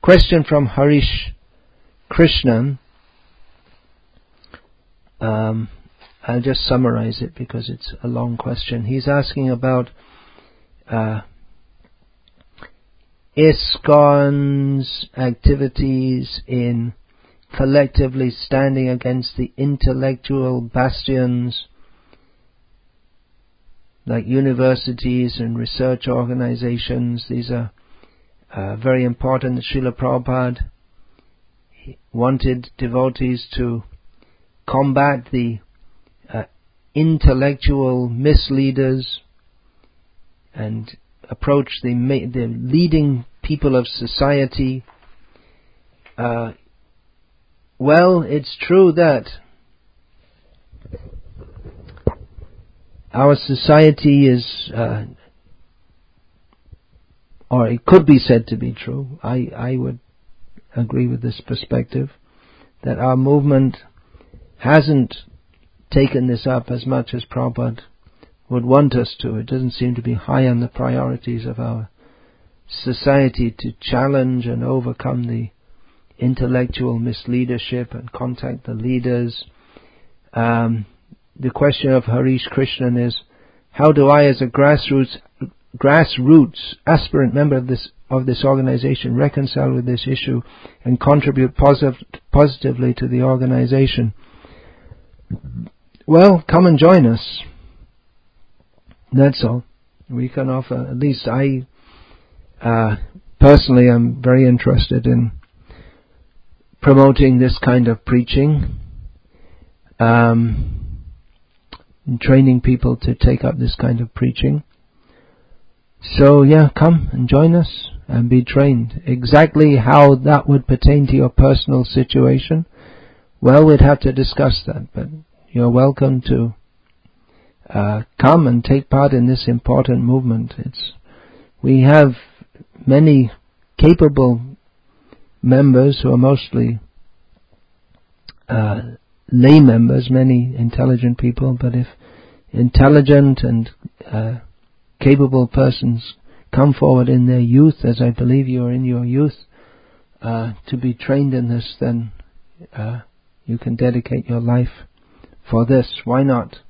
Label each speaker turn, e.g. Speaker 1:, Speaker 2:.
Speaker 1: Question from Harish Krishnan. I'll just summarize it because it's a long question. He's asking about ISKCON's activities in collectively standing against the intellectual bastions like universities and research organizations. These are very important. Srila Prabhupada wanted devotees to combat the intellectual misleaders and approach the leading people of society. Well, it's true that our society is, or it could be said to be true, I would agree with this perspective, that our movement hasn't taken this up as much as Prabhupada would want us to. It doesn't seem to be high on the priorities of our society to challenge and overcome the intellectual misleadership and contact the leaders. The question of Harish Krishnan is, how do I as a grassroots aspirant member of this organization reconcile with this issue and contribute positively to the organization? Well, come and join us. That's all. We can offer, at least I personally am very interested in promoting this kind of preaching, training people to take up this kind of preaching. So yeah, come and join us and be trained. Exactly how that would pertain to your personal situation, well, we'd have to discuss that, but you're welcome to come and take part in this important movement. We have many capable members who are mostly lay members, many intelligent people, but if intelligent and capable persons come forward in their youth, as I believe you are in your youth, to be trained in this, then you can dedicate your life for this. Why not?